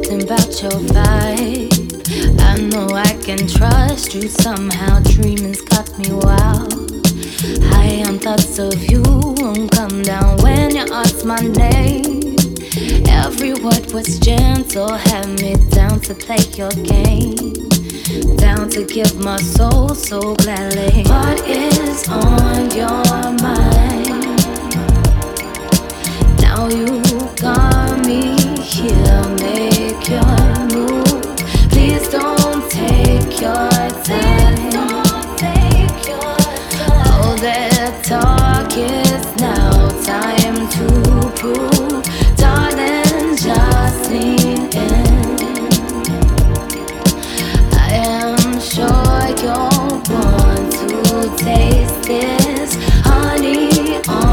something about your vibe. I know I can trust you somehow. Dreaming's got me wild. High on thoughts of you won't come down when you ask my name. Every word was gentle, had me down to play your game, down to give my soul so gladly. What is on your mind?